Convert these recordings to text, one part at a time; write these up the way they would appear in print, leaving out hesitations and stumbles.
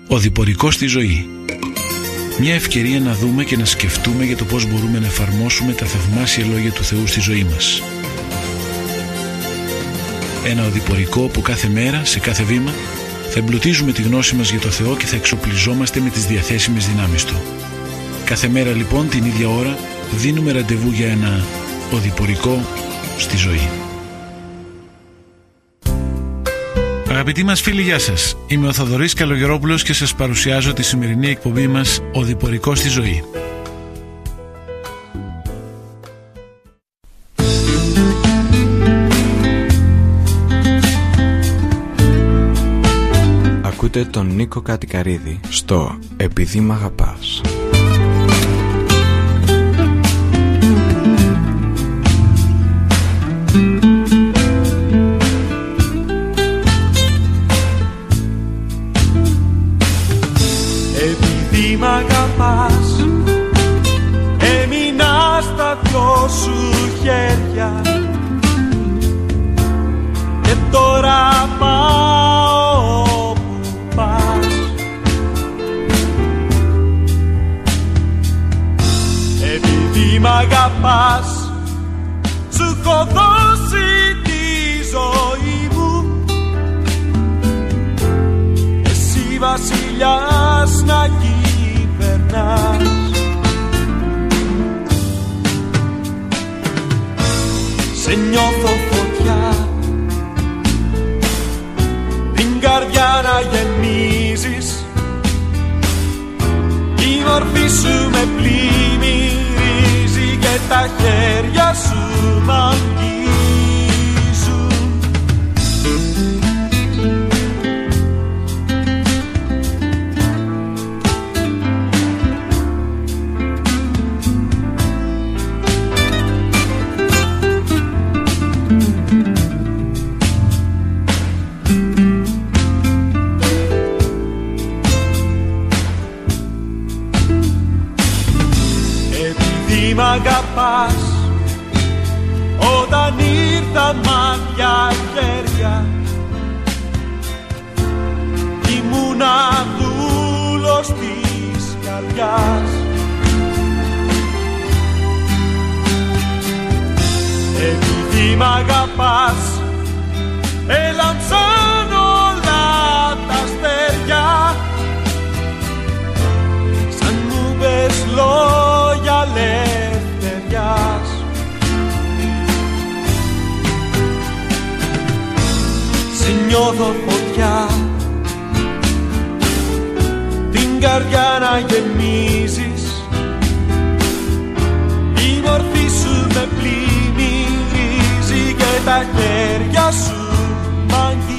Οδηπορικό στη ζωή. Μια ευκαιρία να δούμε και να σκεφτούμε για το πώς μπορούμε να εφαρμόσουμε τα θαυμάσια λόγια του Θεού στη ζωή μας. Ένα οδηπορικό που κάθε μέρα, σε κάθε βήμα, θα εμπλουτίζουμε τη γνώση μας για το Θεό και θα εξοπλιζόμαστε με τις διαθέσιμες δυνάμεις Του. Κάθε μέρα λοιπόν την ίδια ώρα δίνουμε ραντεβού για ένα οδηπορικό στη ζωή. Αγαπητοί μας φίλοι, γεια σας. Είμαι ο Θοδωρής Καλογερόπουλος και σας παρουσιάζω τη σημερινή εκπομπή μας «Οδηπορικό στη ζωή». Ακούτε τον Νίκο Κατικαρίδη στο «Επειδή μ' αγαπάς». Επειδή μ' αγαπάς, έμεινα στα δυο σου χέρια και τώρα πάω όπου πας. Επειδή μ' αγαπάς, σου έχω δώσει τη ζωή μου, εσύ βασιλιάς να κυβερνάς. Σε νιώθω φωτιά, την καρδιά να γεμίζεις, η μορφή σου με πλημμυρίζει και τα χέρια σου μ' αγγίζουν. Μ' αγαπάς, όταν ήρθα μάτια χέρια, ήμουνα δούλος της καρδιάς. Επειδή μ' αγαπάς, έλαμψαν όλα τα αστέρια, σαν μου πες λόγια ελευθερίας. Σε νιώθω φωτιά, την καρδιά να γεμίζεις, η μορφή σου με πλημμυρίζει και τα χέρια σου μ' αγγίζουν.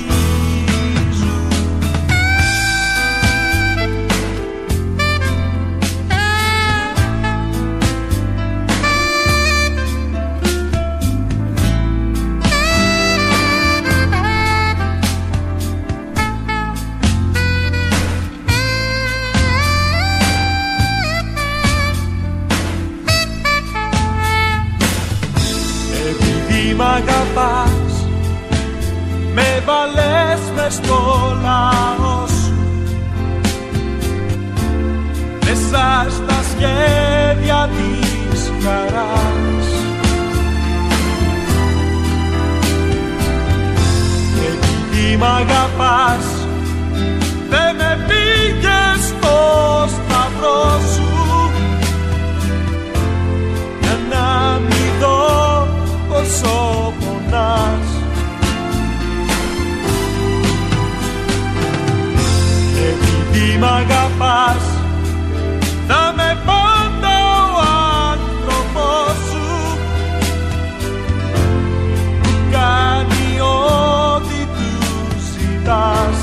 Μ' αγαπάς, με βάλες μες στο λαό σου, μέσα στα σχέδια της χαράς. Επειδή μ' αγαπάς, δεν με πήγες στο σταυρό σου, για να μην δω πόσο πονάς. Επειδή μ' αγαπάς, θα με πάντα ο άνθρωπος σου, που κάνει ό,τι του ζητάς.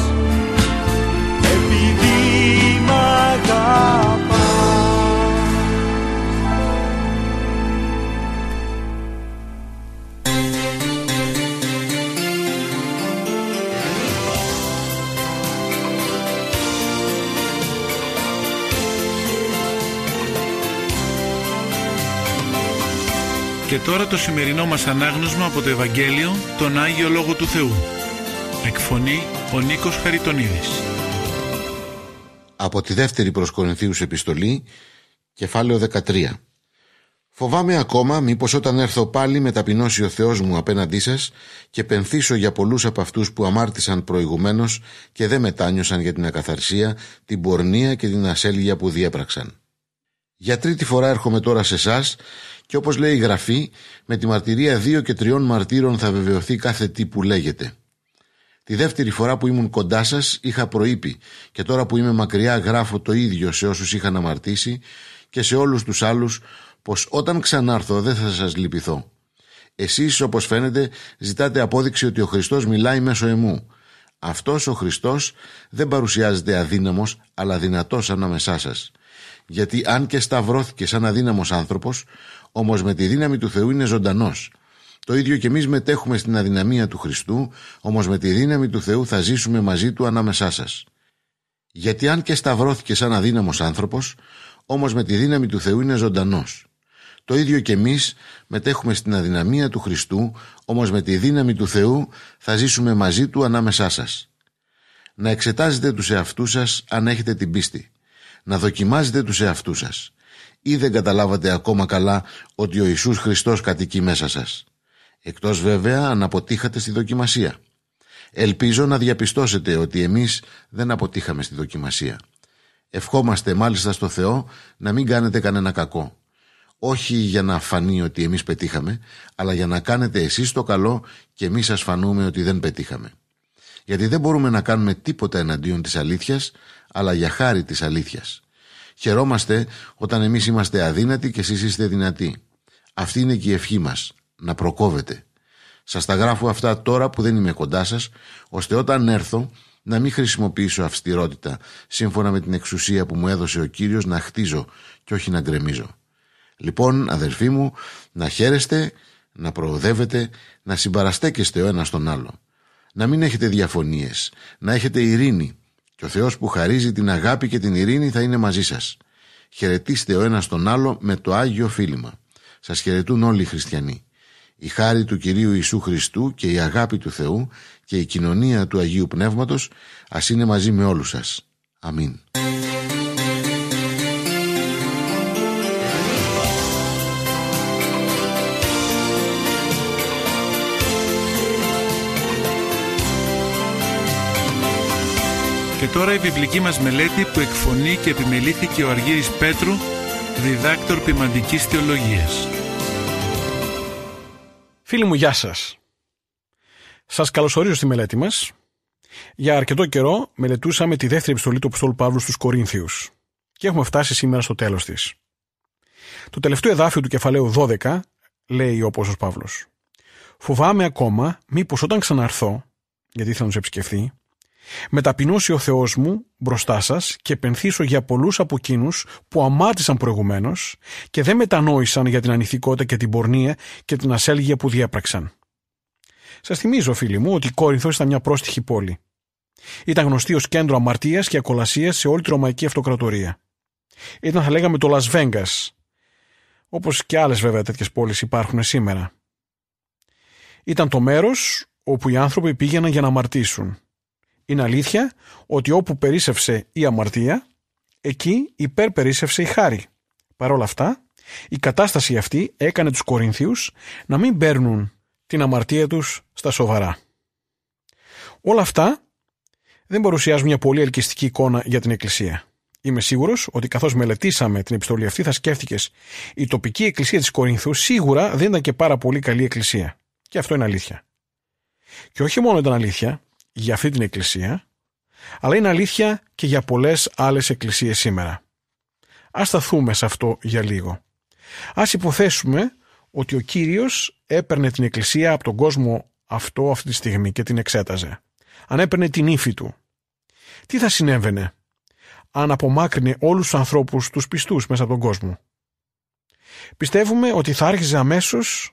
Επειδή μ' αγαπάς. Και τώρα το σημερινό μας ανάγνωσμα από το Ευαγγέλιο, τον Άγιο Λόγο του Θεού. Εκφωνεί ο Νίκος Χαριτονίδης. Από τη δεύτερη προς Κορινθίους επιστολή, κεφάλαιο 13. Φοβάμαι ακόμα μήπως όταν έρθω πάλι με ταπεινώσει ο Θεός μου απέναντί σας και πενθήσω για πολλούς από αυτούς που αμάρτησαν προηγουμένως και δεν μετάνιωσαν για την ακαθαρσία, την πορνεία και την ασέλγεια που διέπραξαν. Για τρίτη φορά έρχομαι τώρα σε εσάς και όπως λέει η Γραφή, με τη μαρτυρία 2 και 3 μαρτύρων θα βεβαιωθεί κάθε τι που λέγεται. Τη δεύτερη φορά που ήμουν κοντά σας είχα προείπει και τώρα που είμαι μακριά γράφω το ίδιο σε όσους είχαν αμαρτήσει και σε όλους τους άλλους, πως όταν ξανάρθω δεν θα σας λυπηθώ. Εσείς, όπως φαίνεται, ζητάτε απόδειξη ότι ο Χριστός μιλάει μέσω εμού. Αυτός ο Χριστός δεν παρουσιάζεται αδύναμος, αλλά δυνατός ανάμεσά σας. Γιατί αν και σταυρώθηκε σαν αδύναμος άνθρωπος, όμως με τη δύναμη του Θεού είναι ζωντανός. Το ίδιο και εμείς μετέχουμε στην αδυναμία του Χριστού, όμως με τη δύναμη του Θεού θα ζήσουμε μαζί του ανάμεσά σας. Γιατί αν και σταυρώθηκε σαν αδύναμος άνθρωπος, όμως με τη δύναμη του Θεού είναι ζωντανός. Το ίδιο και εμείς μετέχουμε στην αδυναμία του Χριστού, όμως με τη δύναμη του Θεού θα ζήσουμε μαζί του ανάμεσά σας. Να εξετάζετε τους εαυτούς σας αν έχετε την πίστη. Να δοκιμάζετε τους εαυτούς σας. Ή δεν καταλάβατε ακόμα καλά ότι ο Ιησούς Χριστός κατοικεί μέσα σας. Εκτός βέβαια αν αποτύχατε στη δοκιμασία. Ελπίζω να διαπιστώσετε ότι εμείς δεν αποτύχαμε στη δοκιμασία. Ευχόμαστε μάλιστα στο Θεό να μην κάνετε κανένα κακό. Όχι για να φανεί ότι εμείς πετύχαμε, αλλά για να κάνετε εσείς το καλό και εμείς σας φανούμε ότι δεν πετύχαμε. Γιατί δεν μπορούμε να κάνουμε τίποτα εναντίον της αλήθειας, αλλά για χάρη της αλήθειας. Χαιρόμαστε όταν εμείς είμαστε αδύνατοι και εσείς είστε δυνατοί. Αυτή είναι και η ευχή μας, να προκόβετε. Σας τα γράφω αυτά τώρα που δεν είμαι κοντά σας, ώστε όταν έρθω να μην χρησιμοποιήσω αυστηρότητα, σύμφωνα με την εξουσία που μου έδωσε ο Κύριος να χτίζω και όχι να γκρεμίζω. Λοιπόν, αδερφοί μου, να χαίρεστε, να προοδεύετε, να συμπαραστέκεστε ο ένας τον άλλο. Να μην έχετε διαφωνίες, να έχετε ειρήνη και ο Θεός που χαρίζει την αγάπη και την ειρήνη θα είναι μαζί σας. Χαιρετίστε ο ένας τον άλλο με το Άγιο Φίλημα. Σας χαιρετούν όλοι οι χριστιανοί. Η χάρη του Κυρίου Ιησού Χριστού και η αγάπη του Θεού και η κοινωνία του Αγίου Πνεύματος ας είναι μαζί με όλους σας. Αμήν. Και τώρα η βιβλική μας μελέτη που εκφωνεί και επιμελήθηκε ο Αργύρης Πέτρου, διδάκτορ ποιμαντικής θεολογίας. Φίλοι μου, γεια σας. Σας καλωσορίζω στη μελέτη μας. Για αρκετό καιρό μελετούσαμε τη δεύτερη επιστολή του Αποστόλου Παύλου στους Κορίνθιους και έχουμε φτάσει σήμερα στο τέλος της. Το τελευταίο εδάφιο του κεφαλαίου 12 λέει ο Απόστολος Παύλος: «Φοβάμαι ακόμα μήπως όταν ξαναρθώ, γιατί θα τους επισκεφθεί, με ταπεινώσει ο Θεός μου μπροστά σας και πενθήσω για πολλούς από εκείνους που αμάρτησαν προηγουμένως και δεν μετανόησαν για την ανηθικότητα και την πορνεία και την ασέλγεια που διέπραξαν». Σας θυμίζω, φίλοι μου, ότι η Κόρινθος ήταν μια πρόστιχη πόλη. Ήταν γνωστή ως κέντρο αμαρτίας και ακολασίας σε όλη τη Ρωμαϊκή Αυτοκρατορία. Ήταν, θα λέγαμε, το Las Vegas, όπως και άλλες βέβαια τέτοιες πόλεις υπάρχουν σήμερα. Ήταν το μέρος όπου οι άνθρωποι πήγαιναν για να αμαρτήσουν. Είναι αλήθεια ότι όπου περίσσευσε η αμαρτία, εκεί υπερπερίσσευσε η χάρη. Παρ' όλα αυτά, η κατάσταση αυτή έκανε τους Κορινθίους να μην παίρνουν την αμαρτία τους στα σοβαρά. Όλα αυτά δεν παρουσιάζουν μια πολύ ελκυστική εικόνα για την Εκκλησία. Είμαι σίγουρος ότι καθώς μελετήσαμε την επιστολή αυτή θα σκέφτηκες η τοπική εκκλησία της Κορινθού σίγουρα δεν ήταν και πάρα πολύ καλή εκκλησία. Και αυτό είναι αλήθεια. Και όχι μόνο ήταν αλήθεια για αυτή την εκκλησία, αλλά είναι αλήθεια και για πολλές άλλες εκκλησίες σήμερα. Ας σταθούμε σε αυτό για λίγο. Ας υποθέσουμε ότι ο Κύριος έπαιρνε την εκκλησία από τον κόσμο αυτή τη στιγμή και την εξέταζε. Αν έπαιρνε την ύφη του, τι θα συνέβαινε αν απομάκρυνε όλους τους ανθρώπους τους πιστούς μέσα από τον κόσμο? Πιστεύουμε ότι θα άρχιζε αμέσως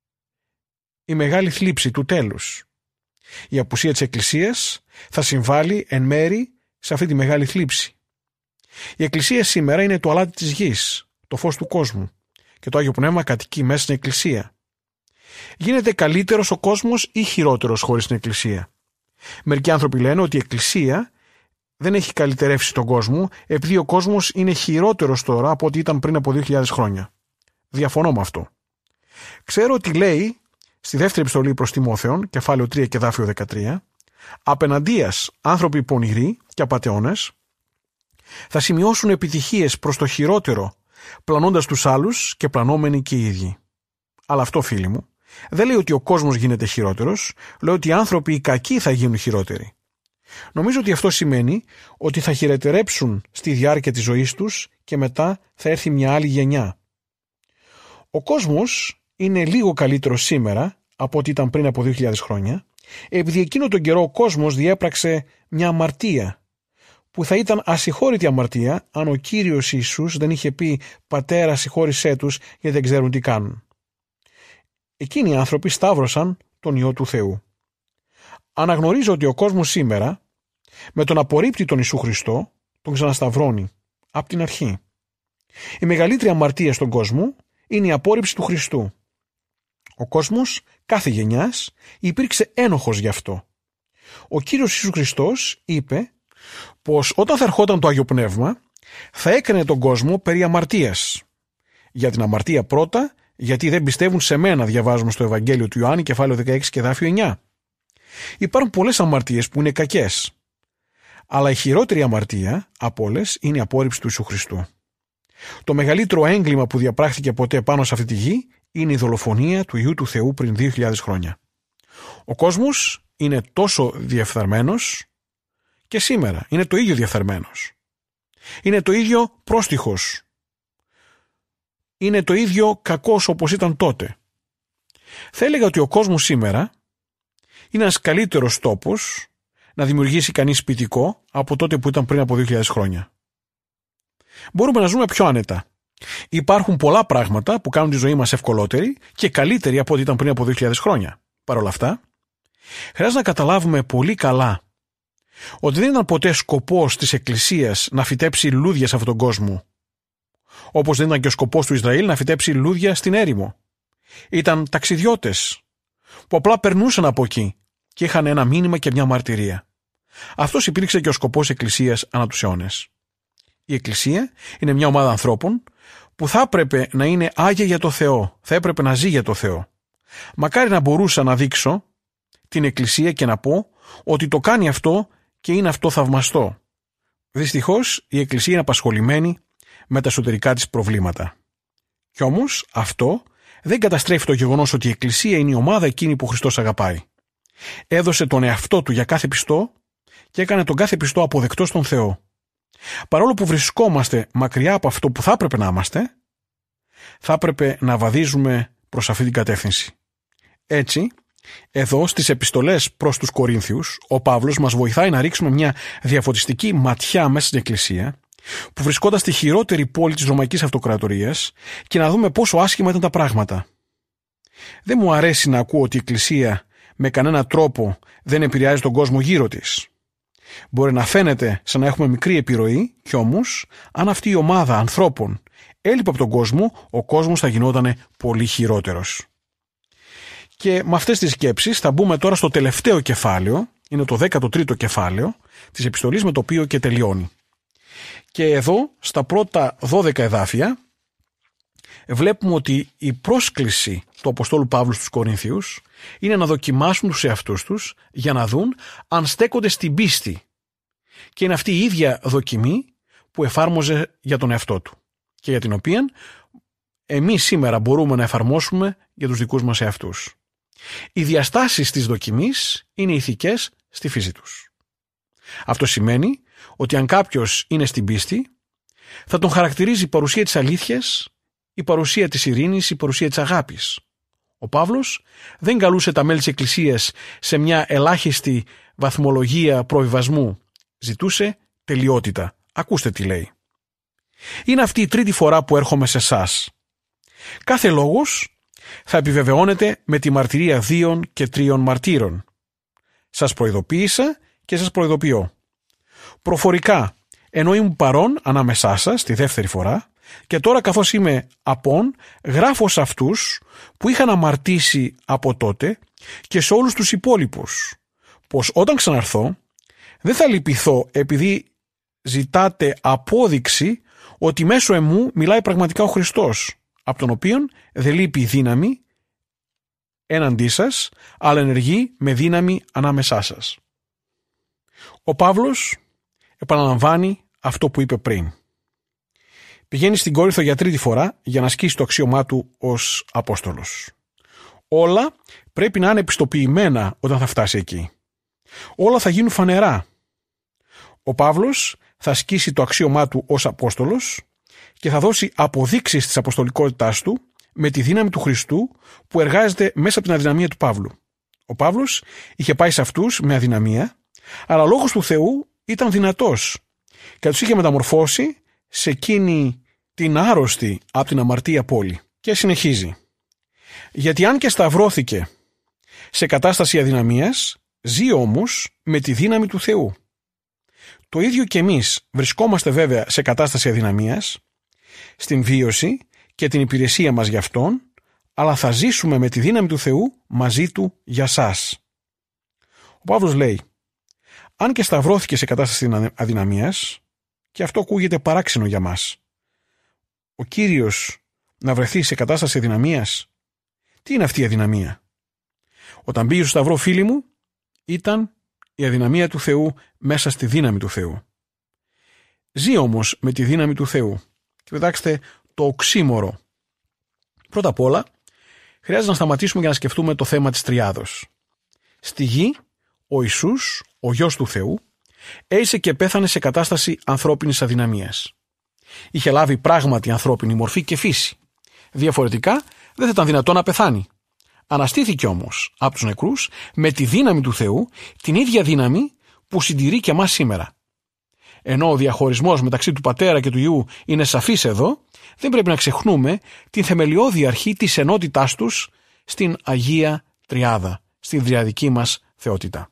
η μεγάλη θλίψη του τέλους. Η απουσία της Εκκλησίας θα συμβάλλει εν μέρη σε αυτή τη μεγάλη θλίψη. Η Εκκλησία σήμερα είναι το αλάτι της γης, το φως του κόσμου, και το Άγιο Πνεύμα κατοικεί μέσα στην Εκκλησία. Γίνεται καλύτερος ο κόσμος ή χειρότερος χωρίς την Εκκλησία? Μερικοί άνθρωποι λένε ότι η Εκκλησία δεν έχει καλυτερεύσει τον κόσμο, επειδή ο κόσμος είναι χειρότερος τώρα από ό,τι ήταν πριν από 2.000 χρόνια. Διαφωνώ με αυτό. Ξέρω ότι λέει στη δεύτερη επιστολή προς Τιμόθεον, κεφάλαιο 3 και εδάφιο 13, απέναντίας άνθρωποι πονηροί και απατεώνες θα σημειώσουν επιτυχίες προς το χειρότερο, πλανώντας τους άλλους και πλανόμενοι και οι ίδιοι. Αλλά αυτό, φίλοι μου, δεν λέει ότι ο κόσμος γίνεται χειρότερος, λέει ότι οι άνθρωποι οι κακοί θα γίνουν χειρότεροι. Νομίζω ότι αυτό σημαίνει ότι θα χειροτερέψουν στη διάρκεια της ζωής τους και μετά θα έρθει μια άλλη γενιά. Ο κόσμος είναι λίγο καλύτερο σήμερα από ό,τι ήταν πριν από 2.000 χρόνια, επειδή εκείνο τον καιρό ο κόσμος διέπραξε μια αμαρτία, που θα ήταν ασυγχώρητη αμαρτία αν ο Κύριος Ιησούς δεν είχε πει «Πατέρα, συγχώρησέ τους γιατί δεν ξέρουν τι κάνουν». Εκείνοι οι άνθρωποι σταύρωσαν τον Υιό του Θεού. Αναγνωρίζω ότι ο κόσμος σήμερα, με τον απορρίπτει τον Ιησού Χριστό, τον ξανασταυρώνει από την αρχή. Η μεγαλύτερη αμαρτία στον κόσμο είναι η απόρριψη του Χριστού. Ο κόσμος κάθε γενιάς υπήρξε ένοχος γι' αυτό. Ο Κύριος Ιησούς Χριστός είπε πως όταν θα ερχόταν το Άγιο Πνεύμα θα έκανε τον κόσμο περί αμαρτίας. Για την αμαρτία πρώτα, γιατί δεν πιστεύουν σε μένα, διαβάζουμε στο Ευαγγέλιο του Ιωάννη, κεφάλαιο 16 και εδάφιο 9. Υπάρχουν πολλές αμαρτίες που είναι κακές, αλλά η χειρότερη αμαρτία από όλες είναι η απόρριψη του Ιησού Χριστού. Το μεγαλύτερο έγκλημα που διαπράχθηκε ποτέ πάνω σε αυτή τη γη είναι η δολοφονία του Υιού του Θεού πριν 2.000 χρόνια. Ο κόσμος είναι τόσο διεφθαρμένος και σήμερα είναι το ίδιο διεφθαρμένος. Είναι το ίδιο πρόστιχος. Είναι το ίδιο κακός όπως ήταν τότε. Θα έλεγα ότι ο κόσμος σήμερα είναι ένας καλύτερος τόπος να δημιουργήσει κανείς σπιτικό από τότε που ήταν πριν από 2.000 χρόνια. Μπορούμε να ζούμε πιο άνετα. Υπάρχουν πολλά πράγματα που κάνουν τη ζωή μας ευκολότερη και καλύτερη από ό,τι ήταν πριν από 2.000 χρόνια. Παρ' όλα αυτά, χρειάζεται να καταλάβουμε πολύ καλά ότι δεν ήταν ποτέ σκοπός της Εκκλησίας να φυτέψει λουλούδια σε αυτόν τον κόσμο, όπως δεν ήταν και ο σκοπός του Ισραήλ να φυτέψει λουλούδια στην έρημο. Ήταν ταξιδιώτες που απλά περνούσαν από εκεί και είχαν ένα μήνυμα και μια μαρτυρία. Αυτός υπήρξε και ο σκοπός της Εκκλησίας ανά τους αιώνες. Η Εκκλησία είναι μια ομάδα ανθρώπων που θα έπρεπε να είναι άγια για το Θεό, θα έπρεπε να ζει για το Θεό. Μακάρι να μπορούσα να δείξω την Εκκλησία και να πω ότι το κάνει αυτό και είναι αυτό θαυμαστό. Δυστυχώς η Εκκλησία είναι απασχολημένη με τα εσωτερικά της προβλήματα. Κι όμως αυτό δεν καταστρέφει το γεγονός ότι η Εκκλησία είναι η ομάδα εκείνη που ο Χριστός αγαπάει. Έδωσε τον εαυτό του για κάθε πιστό και έκανε τον κάθε πιστό αποδεκτό στον Θεό. Παρόλο που βρισκόμαστε μακριά από αυτό που θα έπρεπε να είμαστε, θα έπρεπε να βαδίζουμε προς αυτή την κατεύθυνση. Έτσι, εδώ στις επιστολές προς τους Κορίνθιους, ο Παύλος μας βοηθάει να ρίξουμε μια διαφωτιστική ματιά μέσα στην Εκκλησία, που βρισκόταν στη χειρότερη πόλη της Ρωμαϊκής Αυτοκρατορίας, και να δούμε πόσο άσχημα ήταν τα πράγματα. Δεν μου αρέσει να ακούω ότι η Εκκλησία με κανένα τρόπο δεν επηρεάζει τον κόσμο γύρω της. Μπορεί να φαίνεται σαν να έχουμε μικρή επιρροή, κι όμως, αν αυτή η ομάδα ανθρώπων έλειπε από τον κόσμο, ο κόσμος θα γινόταν πολύ χειρότερος. Και με αυτές τις σκέψεις θα μπούμε τώρα στο τελευταίο κεφάλαιο, είναι το 13ο κεφάλαιο της επιστολής, με το οποίο και τελειώνει. Και εδώ, στα πρώτα 12 εδάφια, βλέπουμε ότι η πρόσκληση του Αποστόλου Παύλου στους Κορινθίους είναι να δοκιμάσουν τους εαυτούς τους για να δουν αν στέκονται στην πίστη. Και είναι αυτή η ίδια δοκιμή που εφάρμοζε για τον εαυτό του και για την οποία εμείς σήμερα μπορούμε να εφαρμόσουμε για τους δικούς μας εαυτούς. Οι διαστάσεις της δοκιμής είναι ηθικές στη φύση τους. Αυτό σημαίνει ότι αν κάποιος είναι στην πίστη, θα τον χαρακτηρίζει η παρουσία της αλήθειας, η παρουσία της ειρήνης, η παρουσία της αγάπης. Ο Παύλος δεν καλούσε τα μέλη της Εκκλησίας σε μια ελάχιστη βαθμολογία προβιβασμού. Ζητούσε τελειότητα. Ακούστε τι λέει. Είναι αυτή η τρίτη φορά που έρχομαι σε εσάς. Κάθε λόγος θα επιβεβαιώνεται με τη μαρτυρία 2 και 3 μαρτύρων. Σας προειδοποίησα και σας προειδοποιώ. Προφορικά, ενώ ήμουν παρόν ανάμεσά σας τη δεύτερη φορά, και τώρα καθώς είμαι απόν, γράφω σε αυτούς που είχαν αμαρτήσει από τότε και σε όλους τους υπόλοιπους, πως όταν ξαναρθώ Δεν θα λυπηθώ επειδή ζητάτε απόδειξη ότι μέσω εμού μιλάει πραγματικά ο Χριστός, από τον οποίον δεν λείπει η δύναμη έναντί σας, αλλά ενεργεί με δύναμη ανάμεσά σας. Ο Παύλος επαναλαμβάνει αυτό που είπε πριν. Πηγαίνει στην Κόρινθο για τρίτη φορά για να ασκήσει το αξίωμά του ως Απόστολος. Όλα πρέπει να είναι επιστοποιημένα όταν θα φτάσει εκεί. Όλα θα γίνουν φανερά. Ο Παύλος θα ασκήσει το αξίωμά του ως Απόστολος και θα δώσει αποδείξεις της αποστολικότητάς του με τη δύναμη του Χριστού που εργάζεται μέσα από την αδυναμία του Παύλου. Ο Παύλος είχε πάει σε αυτούς με αδυναμία, αλλά ο λόγος του Θεού ήταν δυνατός και τους είχε μεταμορφώσει σε εκείνη την άρρωστη από την αμαρτία πόλη. Και συνεχίζει. Γιατί αν και σταυρώθηκε σε κατάσταση αδυναμίας, ζει όμως με τη δύναμη του Θεού. Το ίδιο και εμείς βρισκόμαστε βέβαια σε κατάσταση αδυναμίας, στην βίωση και την υπηρεσία μας για Αυτόν, αλλά θα ζήσουμε με τη δύναμη του Θεού μαζί Του για σας. Ο Παύλος λέει, αν και σταυρώθηκε σε κατάσταση αδυναμίας, και αυτό ακούγεται παράξενο για μας, ο Κύριος να βρεθεί σε κατάσταση αδυναμίας, τι είναι αυτή η αδυναμία? Όταν πήγε στο σταυρό, φίλοι μου, ήταν η αδυναμία του Θεού μέσα στη δύναμη του Θεού. Ζει όμως με τη δύναμη του Θεού. Και κοιτάξτε το οξύμορο. Πρώτα απ' όλα, χρειάζεται να σταματήσουμε για να σκεφτούμε το θέμα της τριάδος. Στη γη, ο Ιησούς, ο Γιος του Θεού, έζησε και πέθανε σε κατάσταση ανθρώπινης αδυναμίας. Είχε λάβει πράγματι ανθρώπινη μορφή και φύση. Διαφορετικά, δεν θα ήταν δυνατό να πεθάνει. Αναστήθηκε όμως από τους νεκρούς με τη δύναμη του Θεού, την ίδια δύναμη που συντηρεί και εμάς σήμερα. Ενώ ο διαχωρισμός μεταξύ του Πατέρα και του Υιού είναι σαφής εδώ, δεν πρέπει να ξεχνούμε την θεμελιώδη αρχή της ενότητάς τους στην Αγία Τριάδα, στην τριαδική μας θεότητα.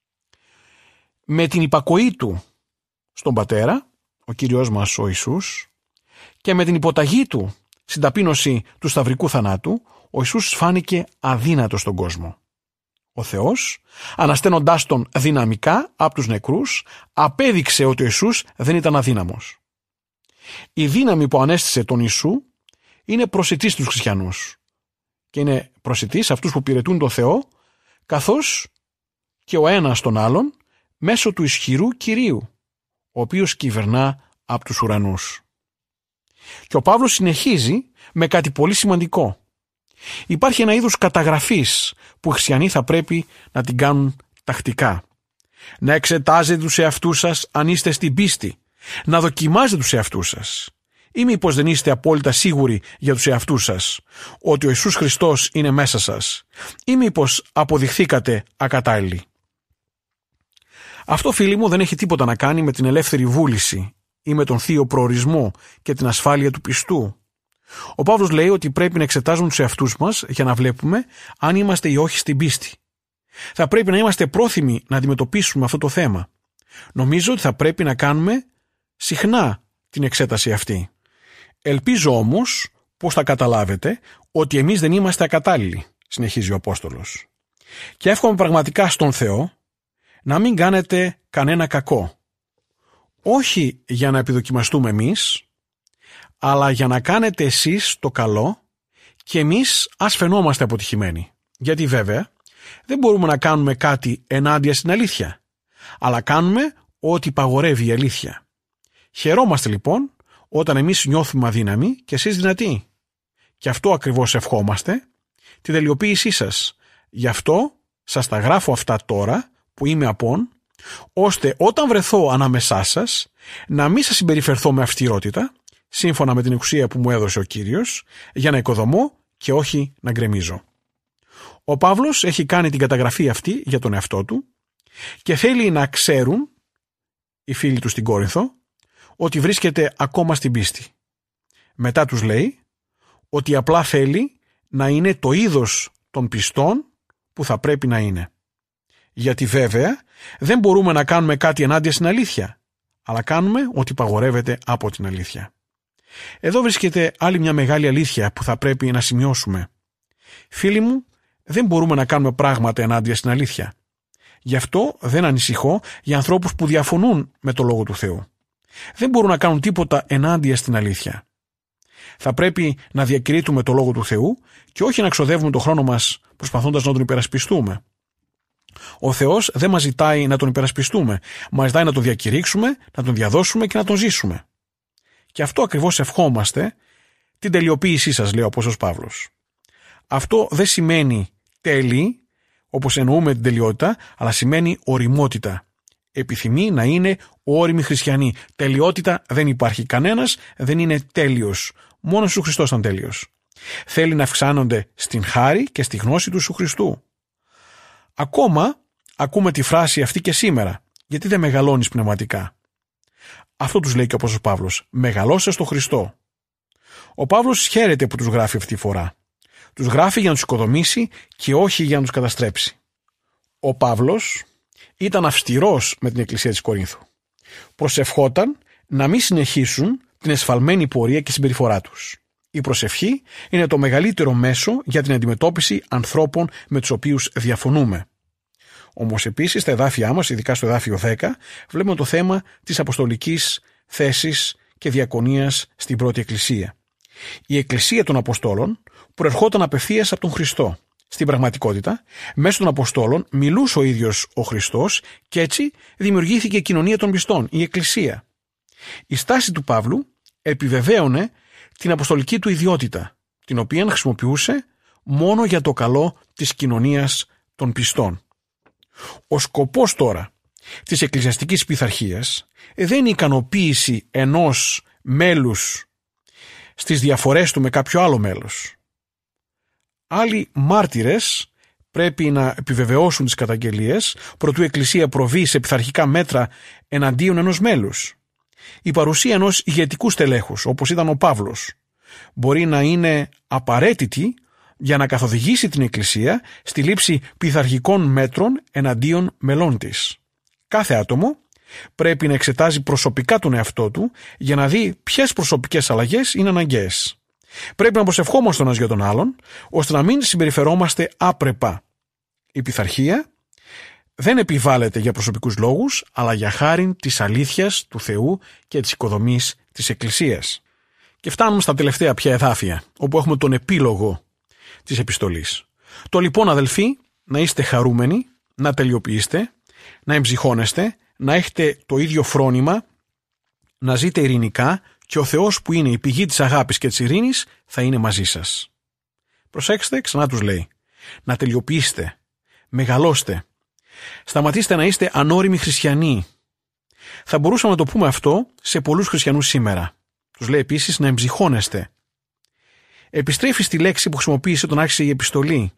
Με την υπακοή του στον Πατέρα, ο Κύριος μας ο Ιησούς, και με την υποταγή του στην ταπείνωση του σταυρικού θανάτου, ο Ιησούς φάνηκε αδύνατος στον κόσμο. Ο Θεός, ανασταίνοντάς τον δυναμικά από τους νεκρούς, απέδειξε ότι ο Ιησούς δεν ήταν αδύναμος. Η δύναμη που ανέστησε τον Ιησού είναι προσιτή στους χριστιανούς και είναι προσιτή σε αυτούς που υπηρετούν τον Θεό, καθώς και ο ένας τον άλλον μέσω του ισχυρού Κυρίου, ο οποίος κυβερνά από τους ουρανούς. Και ο Παύλος συνεχίζει με κάτι πολύ σημαντικό. Υπάρχει ένα είδος καταγραφής που οι χριστιανοί θα πρέπει να την κάνουν τακτικά. Να εξετάζετε τους εαυτούς σας αν είστε στην πίστη. Να δοκιμάζετε τους εαυτούς σας. Ή μήπως δεν είστε απόλυτα σίγουροι για τους εαυτούς σας ότι ο Ιησούς Χριστός είναι μέσα σας? Ή μήπως αποδειχθήκατε ακατάλληλοι? Αυτό, φίλοι μου, δεν έχει τίποτα να κάνει με την ελεύθερη βούληση ή με τον θείο προορισμό και την ασφάλεια του πιστού. Ο Παύλος λέει ότι πρέπει να εξετάζουμε τους εαυτούς μας για να βλέπουμε αν είμαστε ή όχι στην πίστη. Θα πρέπει να είμαστε πρόθυμοι να αντιμετωπίσουμε αυτό το θέμα. Νομίζω ότι θα πρέπει να κάνουμε συχνά την εξέταση αυτή. Ελπίζω όμως πως θα καταλάβετε ότι εμείς δεν είμαστε ακατάλληλοι, συνεχίζει ο Απόστολος. Και εύχομαι πραγματικά στον Θεό να μην κάνετε κανένα κακό. Όχι για να επιδοκιμαστούμε εμείς, αλλά για να κάνετε εσείς το καλό και εμείς ας φαινόμαστε αποτυχημένοι. Γιατί βέβαια δεν μπορούμε να κάνουμε κάτι ενάντια στην αλήθεια, αλλά κάνουμε ό,τι παγορεύει η αλήθεια. Χαιρόμαστε λοιπόν όταν εμείς νιώθουμε αδύναμοι και εσείς δυνατοί. Και αυτό ακριβώς ευχόμαστε, τη τελειοποίησή σας. Γι' αυτό σας τα γράφω αυτά τώρα που είμαι απόν, ώστε όταν βρεθώ ανάμεσά σας να μην σας συμπεριφερθώ με αυστηρότητα, σύμφωνα με την εξουσία που μου έδωσε ο Κύριος, για να οικοδομώ και όχι να γκρεμίζω. Ο Παύλος έχει κάνει την καταγραφή αυτή για τον εαυτό του και θέλει να ξέρουν οι φίλοι του στην Κόρινθο ότι βρίσκεται ακόμα στην πίστη. Μετά τους λέει ότι απλά θέλει να είναι το είδος των πιστών που θα πρέπει να είναι. Γιατί βέβαια δεν μπορούμε να κάνουμε κάτι ενάντια στην αλήθεια, αλλά κάνουμε ό,τι παγορεύεται από την αλήθεια. Εδώ βρίσκεται άλλη μια μεγάλη αλήθεια που θα πρέπει να σημειώσουμε. Φίλοι μου, δεν μπορούμε να κάνουμε πράγματα ενάντια στην αλήθεια. Γι' αυτό δεν ανησυχώ για ανθρώπους που διαφωνούν με το Λόγο του Θεού. Δεν μπορούν να κάνουν τίποτα ενάντια στην αλήθεια. Θα πρέπει να διακηρύττουμε το Λόγο του Θεού και όχι να ξοδεύουμε τον χρόνο μας προσπαθώντας να τον υπερασπιστούμε. Ο Θεός δεν μας ζητάει να τον υπερασπιστούμε, μας ζητάει να τον διακηρύξουμε, να τον διαδώσουμε και να τον ζήσουμε. Και αυτό ακριβώς ευχόμαστε, την τελειοποίησή σας, λέει ο Απόστολος Παύλος. Αυτό δεν σημαίνει τέλη, όπως εννοούμε την τελειότητα, αλλά σημαίνει ωριμότητα. Επιθυμεί να είναι ώριμοι χριστιανοί. Τελειότητα δεν υπάρχει. Κανένας δεν είναι τέλειος. Μόνος ο Χριστός ήταν τέλειος. Θέλει να αυξάνονται στην χάρη και στη γνώση του Ιησού Χριστού. Ακόμα ακούμε τη φράση αυτή και σήμερα. Γιατί δεν μεγαλώνεις πνευματικά? Αυτό τους λέει και ο Απόστολος Παύλος. Μεγαλώστε στο Χριστό. Ο Παύλος χαίρεται που τους γράφει αυτή τη φορά. Τους γράφει για να τους οικοδομήσει και όχι για να τους καταστρέψει. Ο Παύλος ήταν αυστηρός με την Εκκλησία της Κορίνθου. Προσευχόταν να μην συνεχίσουν την εσφαλμένη πορεία και συμπεριφορά τους. Η προσευχή είναι το μεγαλύτερο μέσο για την αντιμετώπιση ανθρώπων με τους οποίους διαφωνούμε. Όμως επίσης στα εδάφια μας, ειδικά στο εδάφιο 10, βλέπουμε το θέμα της αποστολικής θέσης και διακονίας στην πρώτη Εκκλησία. Η Εκκλησία των Αποστόλων προερχόταν απευθείας από τον Χριστό. Στην πραγματικότητα, μέσω των Αποστόλων μιλούσε ο ίδιος ο Χριστός και έτσι δημιουργήθηκε η κοινωνία των πιστών, η Εκκλησία. Η στάση του Παύλου επιβεβαίωνε την αποστολική του ιδιότητα, την οποία χρησιμοποιούσε μόνο για το καλό της κοινωνίας των πιστών. Ο σκοπός τώρα της εκκλησιαστικής πειθαρχίας δεν είναι η ικανοποίηση ενός μέλους στις διαφορές του με κάποιο άλλο μέλος. Άλλοι μάρτυρες πρέπει να επιβεβαιώσουν τις καταγγελίες προτού η Εκκλησία προβεί σε πειθαρχικά μέτρα εναντίον ενός μέλους. Η παρουσία ενός ηγετικού στελέχους, όπως ήταν ο Παύλος, μπορεί να είναι απαραίτητη για να καθοδηγήσει την Εκκλησία στη λήψη πειθαρχικών μέτρων εναντίον μελών της. Κάθε άτομο πρέπει να εξετάζει προσωπικά τον εαυτό του για να δει ποιες προσωπικές αλλαγές είναι αναγκαίες. Πρέπει να προσευχόμαστε ένας για τον άλλον, ώστε να μην συμπεριφερόμαστε άπρεπα. Η πειθαρχία δεν επιβάλλεται για προσωπικούς λόγους, αλλά για χάριν της αλήθειας του Θεού και της οικοδομής της Εκκλησίας. Και φτάνουμε στα τελευταία πια εδάφια, όπου έχουμε τον επίλογο της επιστολής. Το λοιπόν, αδελφοί, να είστε χαρούμενοι, να τελειοποιήσετε, να εμψυχώνεστε, να έχετε το ίδιο φρόνημα, να ζείτε ειρηνικά και ο Θεός που είναι η πηγή της αγάπης και της ειρήνης θα είναι μαζί σας. Προσέξτε, ξανά τους λέει, να τελειοποιήσετε, μεγαλώστε, σταματήστε να είστε ανώριμοι χριστιανοί. Θα μπορούσαμε να το πούμε αυτό σε πολλούς χριστιανούς σήμερα. Τους λέει επίσης να εμψυχώνεστε. Επιστρέφει στη λέξη που χρησιμοποίησε τον άρχισε η επιστολή.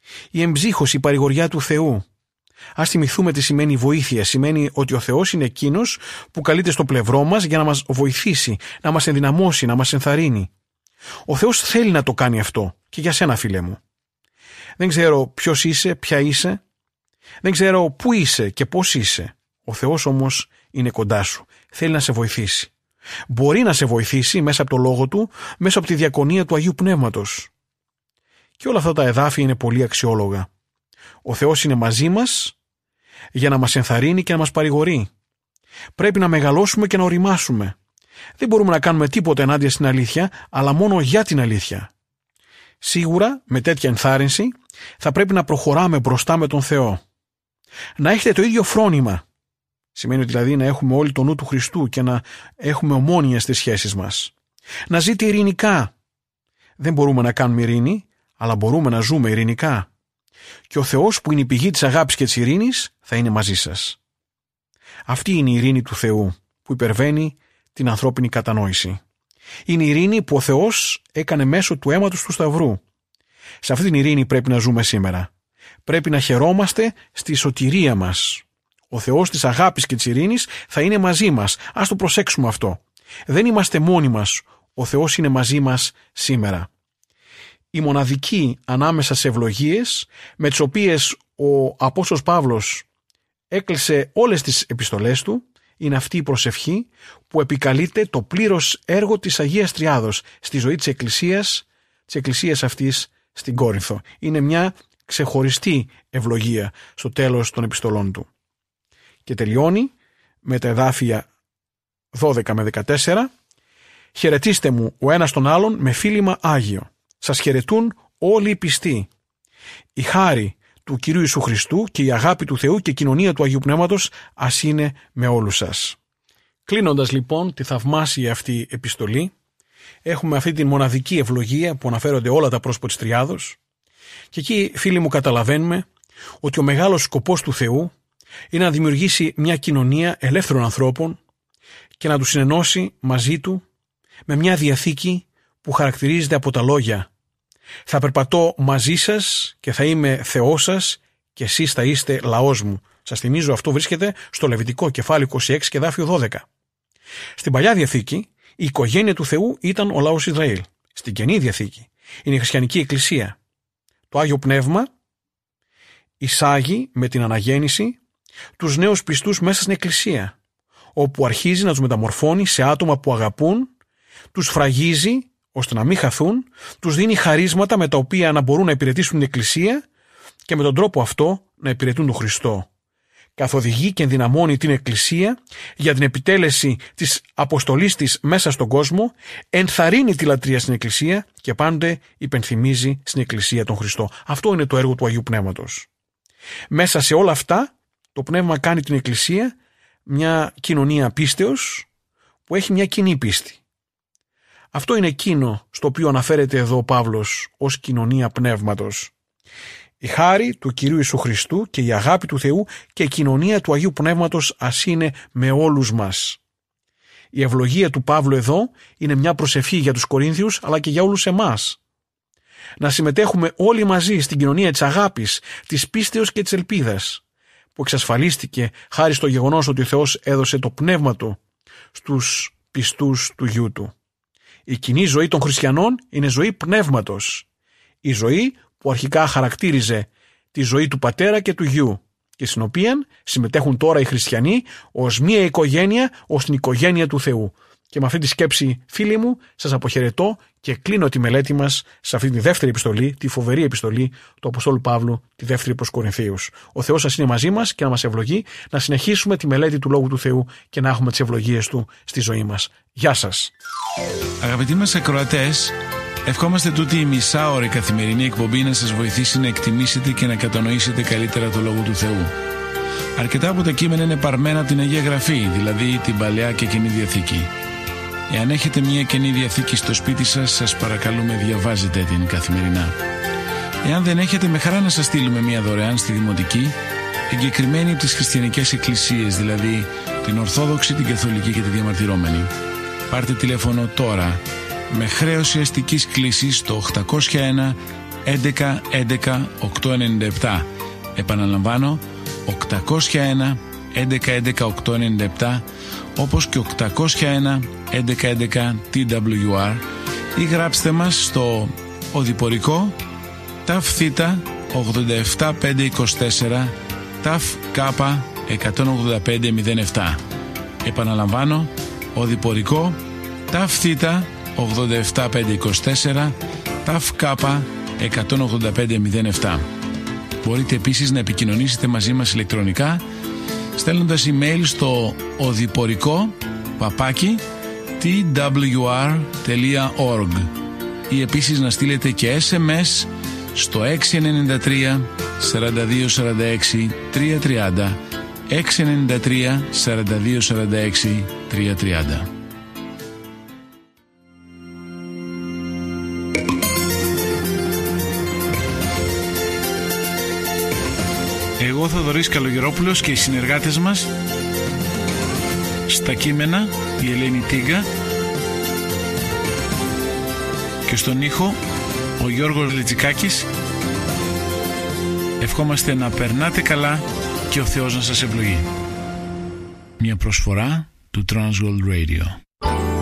Η εμψύχωση, η παρηγοριά του Θεού. Ας θυμηθούμε τι σημαίνει βοήθεια. Σημαίνει ότι ο Θεός είναι εκείνος που καλείται στο πλευρό μας για να μας βοηθήσει, να μας ενδυναμώσει, να μας ενθαρρύνει. Ο Θεός θέλει να το κάνει αυτό και για σένα, φίλε μου. Δεν ξέρω ποιος είσαι, ποια είσαι. Δεν ξέρω πού είσαι και πώς είσαι. Ο Θεός όμως είναι κοντά σου. Θέλει να σε βοηθήσει. Μπορεί να σε βοηθήσει μέσα από το Λόγο Του, μέσα από τη διακονία του Αγίου Πνεύματος. Και όλα αυτά τα εδάφια είναι πολύ αξιόλογα. Ο Θεός είναι μαζί μας για να μας ενθαρρύνει και να μας παρηγορεί. Πρέπει να μεγαλώσουμε και να οριμάσουμε. Δεν μπορούμε να κάνουμε τίποτα ενάντια στην αλήθεια, αλλά μόνο για την αλήθεια. Σίγουρα, με τέτοια ενθάρρυνση, θα πρέπει να προχωράμε μπροστά με τον Θεό. Να έχετε το ίδιο φρόνημα. Σημαίνει δηλαδή να έχουμε όλοι το νου του Χριστού και να έχουμε ομόνοια στις σχέσεις μας. Να ζείτε ειρηνικά. Δεν μπορούμε να κάνουμε ειρήνη, αλλά μπορούμε να ζούμε ειρηνικά. Και ο Θεός που είναι η πηγή της αγάπης και της ειρήνης θα είναι μαζί σας. Αυτή είναι η ειρήνη του Θεού που υπερβαίνει την ανθρώπινη κατανόηση. Είναι η ειρήνη που ο Θεός έκανε μέσω του αίματος του Σταυρού. Σε αυτή την ειρήνη πρέπει να ζούμε σήμερα. Πρέπει να χαιρόμαστε στη σωτηρία μας. Ο Θεός της αγάπης και της ειρήνης θα είναι μαζί μας. Ας το προσέξουμε αυτό. Δεν είμαστε μόνοι μας. Ο Θεός είναι μαζί μας σήμερα. Η μοναδική ανάμεσα σε ευλογίες με τις οποίες ο Απόστολος Παύλος έκλεισε όλες τις επιστολές του είναι αυτή η προσευχή που επικαλείται το πλήρως έργο της Αγίας Τριάδος στη ζωή της Εκκλησίας αυτής στην Κόρινθο. Είναι μια ξεχωριστή ευλογία στο τέλος των επιστολών του. Και τελειώνει με τα εδάφια 12 με 14. «Χαιρετίστε μου ο ένας τον άλλον με φίλημα Άγιο. Σας χαιρετούν όλοι οι πιστοί. Η χάρη του Κυρίου Ιησού Χριστού και η αγάπη του Θεού και η κοινωνία του Αγίου Πνεύματος ας είναι με όλους σας». Κλείνοντας λοιπόν τη θαυμάσια αυτή επιστολή, έχουμε αυτή την μοναδική ευλογία που αναφέρονται όλα τα πρόσωπα της Τριάδος, και εκεί, φίλοι μου, καταλαβαίνουμε ότι ο μεγάλος σκοπός του Θεού είναι να δημιουργήσει μια κοινωνία ελεύθερων ανθρώπων και να τους συνενώσει μαζί του με μια διαθήκη που χαρακτηρίζεται από τα λόγια «Θα περπατώ μαζί σας και θα είμαι Θεός σας και εσείς θα είστε λαός μου». Σας θυμίζω, αυτό βρίσκεται στο Λεβιτικό κεφάλαιο 26 και εδάφιο 12. Στην Παλιά Διαθήκη η οικογένεια του Θεού ήταν ο λαός Ισραήλ. Στην Καινή Διαθήκη είναι η χριστιανική εκκλησία. Το Άγιο Πνεύμα εισάγει με την αναγέννηση τους νέους πιστούς μέσα στην εκκλησία, όπου αρχίζει να τους μεταμορφώνει σε άτομα που αγαπούν, τους φραγίζει ώστε να μην χαθούν, τους δίνει χαρίσματα με τα οποία να μπορούν να υπηρετήσουν την εκκλησία και με τον τρόπο αυτό να υπηρετούν τον Χριστό. Καθοδηγεί και ενδυναμώνει την εκκλησία για την επιτέλεση της αποστολής της μέσα στον κόσμο, ενθαρρύνει τη λατρεία στην εκκλησία και πάντοτε υπενθυμίζει στην εκκλησία τον Χριστό. Αυτό είναι το έργο του Αγίου Πνεύματος. Μέσα σε όλα αυτά το Πνεύμα κάνει την εκκλησία μια κοινωνία πίστεως που έχει μια κοινή πίστη. Αυτό είναι εκείνο στο οποίο αναφέρεται εδώ ο Παύλος ως κοινωνία πνεύματος. Η χάρη του Κυρίου Ιησού Χριστού και η αγάπη του Θεού και η κοινωνία του Αγίου Πνεύματος ας είναι με όλους μας. Η ευλογία του Παύλου εδώ είναι μια προσευχή για τους Κορίνθιους αλλά και για όλους εμάς. Να συμμετέχουμε όλοι μαζί στην κοινωνία της αγάπης, της πίστεως και της ελπίδας, που εξασφαλίστηκε χάρη στο γεγονός ότι ο Θεός έδωσε το πνεύμα του στους πιστούς του Γιού του. Η κοινή ζωή των χριστιανών είναι ζωή πνεύματος. Η ζωή που αρχικά χαρακτήριζε τη ζωή του Πατέρα και του Γιου και στην οποία συμμετέχουν τώρα οι χριστιανοί ως μία οικογένεια, ως την οικογένεια του Θεού. Και με αυτή τη σκέψη, φίλοι μου, σας αποχαιρετώ και κλείνω τη μελέτη μας σε αυτή τη δεύτερη επιστολή, τη φοβερή επιστολή του Αποστόλου Παύλου, τη δεύτερη προς Κορινθίους. Ο Θεός σας είναι μαζί μας και να μας ευλογεί, να συνεχίσουμε τη μελέτη του Λόγου του Θεού και να έχουμε τις ευλογίες Του στη ζωή μας. Γεια σας. Αγαπητοί μας ακροατές, ευχόμαστε τούτη η μισάωρη καθημερινή εκπομπή να σας βοηθήσει να εκτιμήσετε και να κατανοήσετε καλύτερα το Λόγο του Θεού. Αρκετά από τα κείμενα είναι παρμένα από την Αγία Γραφή, δηλαδή την Παλαιά και Καινή Διαθήκη. Εάν έχετε μια Καινή Διαθήκη στο σπίτι σας, σας παρακαλούμε διαβάζετε την καθημερινά. Εάν δεν έχετε, με χαρά να σας στείλουμε μια δωρεάν στη Δημοτική, εγκεκριμένη από τις χριστιανικές εκκλησίες, δηλαδή την Ορθόδοξη, την Καθολική και τη Διαμαρτυρόμενη. Πάρτε τηλέφωνο τώρα με χρέωση αστικής κλήσης στο 801 11 11 897. Επαναλαμβάνω, 801 11 11 897, όπως και 801 11 11 TWR, ή γράψτε μας στο οδηπορικό ΤΑΦ Θ 87524 ΤΑΦ Κ 18507. Επαναλαμβάνω, οδηπορικό ΤΑΦ Θ 87524 ΤΑΦ Κ 18507. Μπορείτε επίσης να επικοινωνήσετε μαζί μας ηλεκτρονικά στέλνοντας email στο οδηπορικό@twr.org ή επίσης να στείλετε και SMS στο 693 42 46 330 693 42 46 330. Εγώ, Θοδωρής Καλογερόπουλος, και οι συνεργάτες μας στα κείμενα, η Ελένη Τίγκα, και στον ήχο ο Γιώργος Λιτζικάκης, ευχόμαστε να περνάτε καλά και ο Θεός να σας ευλογεί. Μια προσφορά του Transworld Radio.